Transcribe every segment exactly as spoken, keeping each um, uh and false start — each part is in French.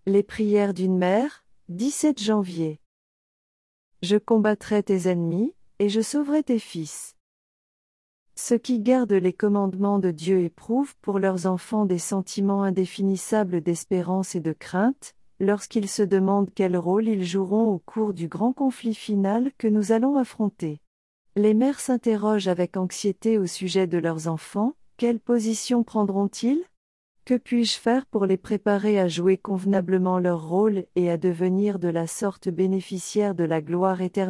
Les prières d'une mère, dix-sept janvier. Je combattrai tes ennemis, et je sauverai tes fils. Ceux qui gardent les commandements de Dieu éprouvent pour leurs enfants des sentiments indéfinissables d'espérance et de crainte, lorsqu'ils se demandent quel rôle ils joueront au cours du grand conflit final que nous allons affronter. Les mères s'interrogent avec anxiété au sujet de leurs enfants, quelle position prendront-ils ? Que puis-je faire pour les préparer à jouer convenablement leur rôle et à devenir de la sorte bénéficiaires de la gloire éternelle ?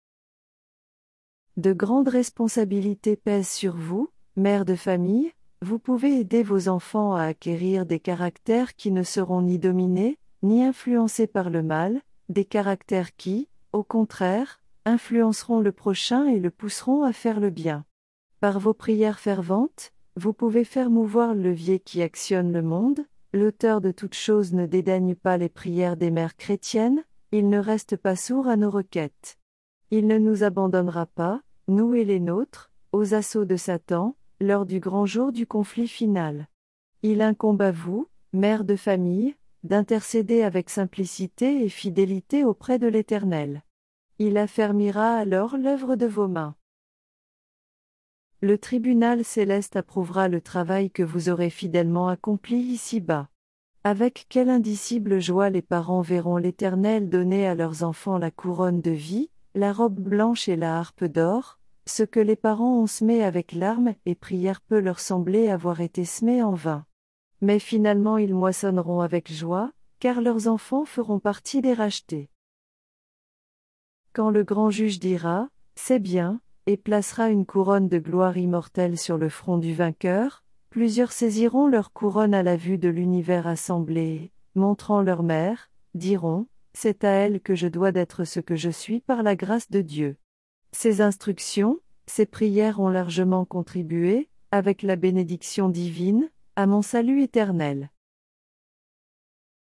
De grandes responsabilités pèsent sur vous, mère de famille, vous pouvez aider vos enfants à acquérir des caractères qui ne seront ni dominés, ni influencés par le mal, des caractères qui, au contraire, influenceront le prochain et le pousseront à faire le bien. Par vos prières ferventes, vous pouvez faire mouvoir le levier qui actionne le monde. L'auteur de toutes choses ne dédaigne pas les prières des mères chrétiennes, il ne reste pas sourd à nos requêtes. Il ne nous abandonnera pas, nous et les nôtres, aux assauts de Satan, lors du grand jour du conflit final. Il incombe à vous, mère de famille, d'intercéder avec simplicité et fidélité auprès de l'Éternel. Il affermira alors l'œuvre de vos mains. Le tribunal céleste approuvera le travail que vous aurez fidèlement accompli ici-bas. Avec quelle indicible joie les parents verront l'Éternel donner à leurs enfants la couronne de vie, la robe blanche et la harpe d'or. Ce que les parents ont semé avec larmes et prières peut leur sembler avoir été semé en vain. Mais finalement ils moissonneront avec joie, car leurs enfants feront partie des rachetés. Quand le grand juge dira « C'est bien », et placera une couronne de gloire immortelle sur le front du vainqueur, plusieurs saisiront leur couronne à la vue de l'univers assemblé, montrant leur mère, diront « C'est à elle que je dois d'être ce que je suis par la grâce de Dieu ». Ces instructions, ces prières ont largement contribué, avec la bénédiction divine, à mon salut éternel.